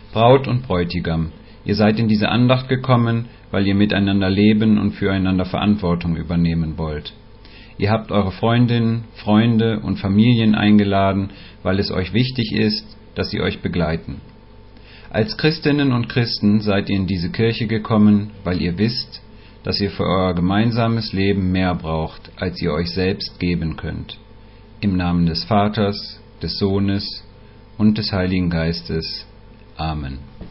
Braut und Bräutigam, ihr seid in diese Andacht gekommen, weil ihr miteinander leben und füreinander Verantwortung übernehmen wollt. Ihr habt eure Freundinnen, Freunde und Familien eingeladen, weil es euch wichtig ist, dass sie euch begleiten. Als Christinnen und Christen seid ihr in diese Kirche gekommen, weil ihr wisst, dass ihr für euer gemeinsames Leben mehr braucht, als ihr euch selbst geben könnt. Im Namen des Vaters, des Sohnes und des Heiligen Geistes. Amen.